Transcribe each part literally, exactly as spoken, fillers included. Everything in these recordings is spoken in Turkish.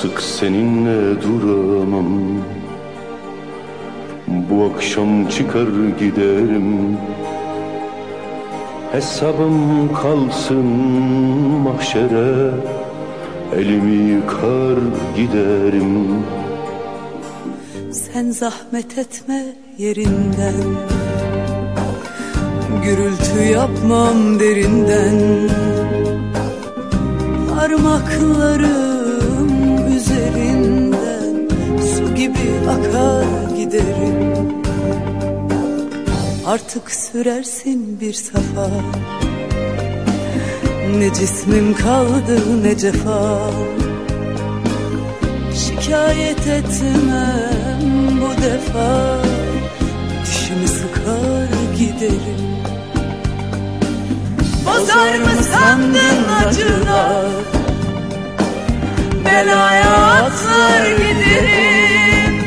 Artık seninle duramam. Bu akşam çıkar giderim. Hesabım kalsın mahşere, elimi yıkar giderim. Sen zahmet etme yerinden, gürültü yapmam derinden. Parmaklarım üzerinden su gibi akar giderim. Artık sürersin bir safa, ne cismim kaldı ne cefa. Şikayet etmem bu defa, dişimi sıkar giderim. Bozar mı sandın acılar, belaya atlar giderim.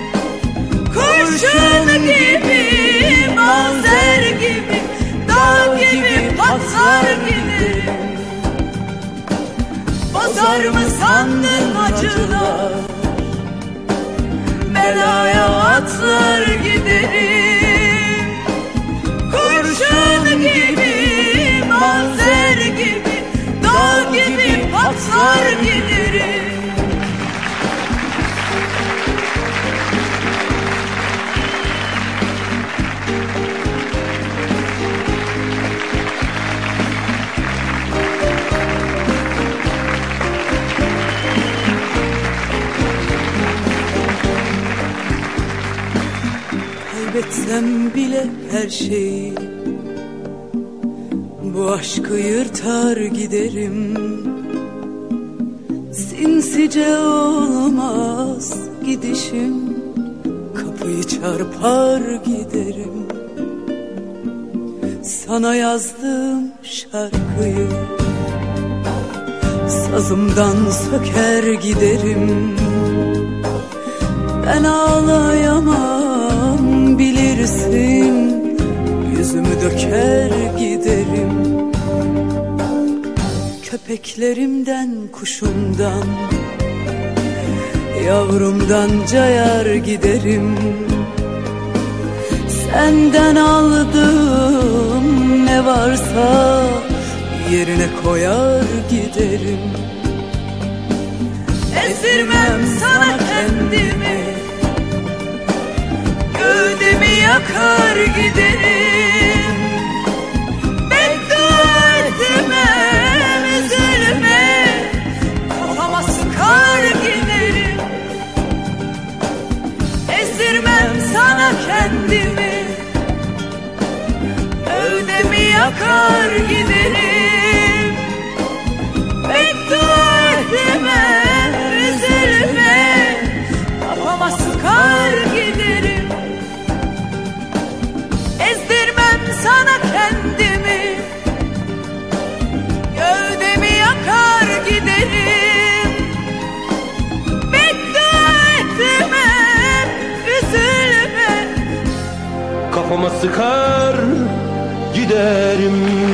Kurşun gibi, mazer gibi, dağ gibi patlar giderim. Bozar mı sandın acılar, belaya atlar giderim. Kurşun gibi, mazer gibi, dağ gibi patlar giderim. Kaybetsem bile her şeyi, bu aşkı yırtar giderim. Sinsice olmaz gidişim, kapıyı çarpar giderim. Sana yazdığım şarkıyı sazımdan söker giderim. Ben ağlayamam bilirsin, yüzümü döker giderim. Köpeklerimden, kuşumdan, yavrumdan cayar giderim. Senden aldığım ne varsa yerine koyar giderim. Ezdirmem sana kendimi, gövdemi yakar giderim. Beddua etmem, üzülme, kafama sıkar giderim. Ezdirmem sana kendimi, gövdemi yakar giderim. Beddua etmem, üzülme, kafama sıkar giderim. Ezdirmem sana kendimi, gövdemi yakar giderim. Beddua etmem, üzülme, Kafama sıkar giderim.